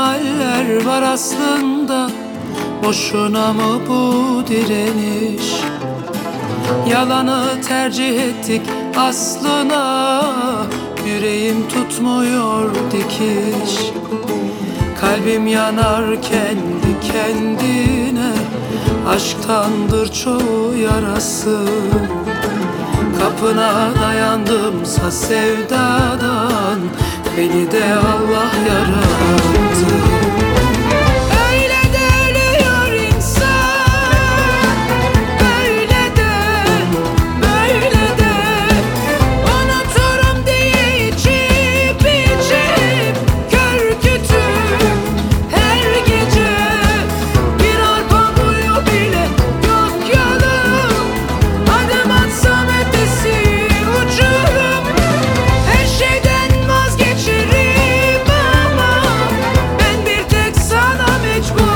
ihtimaller var aslında. Boşuna mı bu direniş? Yalanı tercih ettik aslına. Yüreğim tutmuyor dikiş. Kalbim yanar kendi kendine. Aşktandır çoğu yarası. Kapına dayandımsa sevdadan, beni de Allah yarattı. Öyle de ölüyor insan, öyle de böyle de. Unuturum diye içip içip kör kütük her gece. Bir arpa boyu bile yok yolum, adım atsam ötesi uçurum. Her şeyden vazgeçerim ama ben bir tek sana mecburum.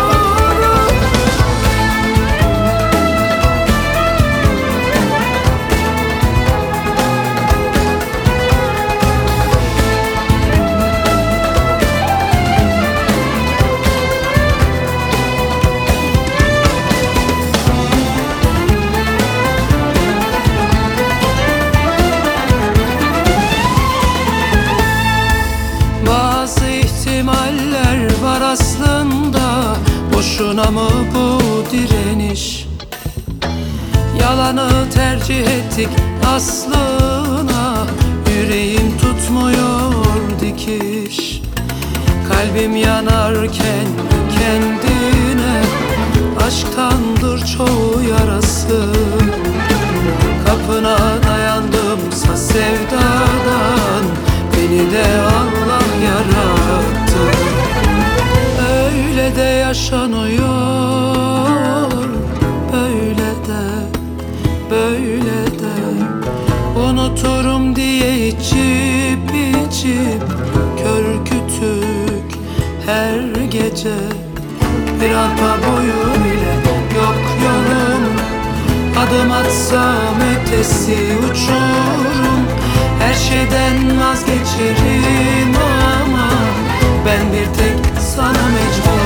Bazı ihtimaller var aslında. Boşuna mı bu direniş? Yalanı tercih ettik aslına. Yüreğim tutmuyor dikiş. Kalbim yanar kendi kendine. Aşktandır çoğu yarası. Kapına dayandımsa sevdadan, beni de Allah yarattı. Öyle de yaşanıyor, böyle de böyle de. Unuturum diye içip içip kör kütük her gece. Bir arpa boyu bile yok yolum, adım atsam ötesi uçurum. Her şeyden vazgeçerim ama ben bir tek sana mecburum.